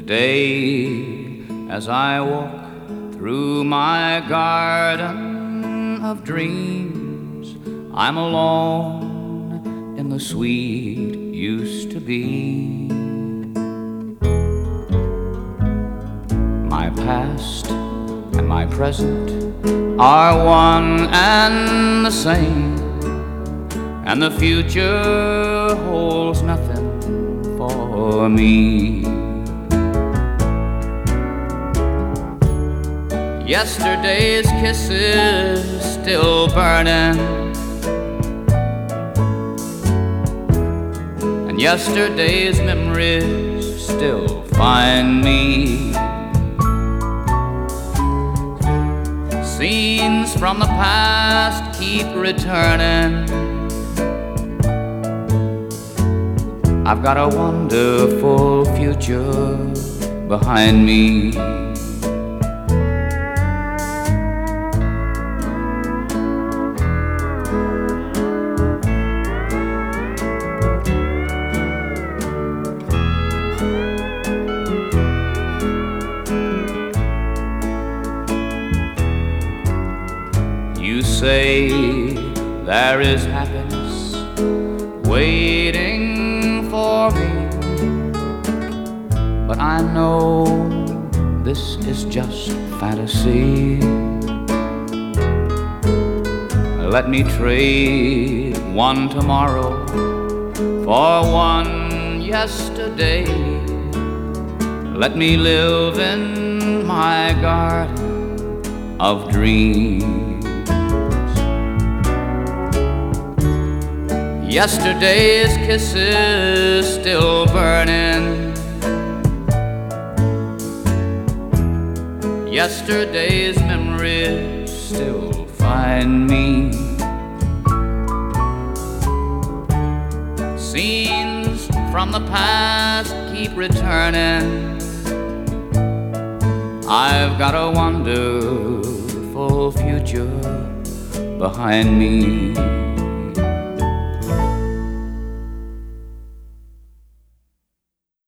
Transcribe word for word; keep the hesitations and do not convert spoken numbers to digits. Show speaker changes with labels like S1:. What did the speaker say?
S1: Today, as I walk through my garden of dreams, I'm alone in the sweet used to be. My past and my present are one and the same, and the future holds nothing for me. Yesterday's kisses still burning, and yesterday's memories still find me. Scenes from the past keep returning. I've got a wonderful future behind me. You say there is happiness waiting for me, but I know this is just fantasy. Let me trade one tomorrow for one yesterday. Let me live in my garden of dreams. Yesterday's kisses still burning, yesterday's memories still find me. Scenes from the past keep returning. I've got a wonderful future behind me.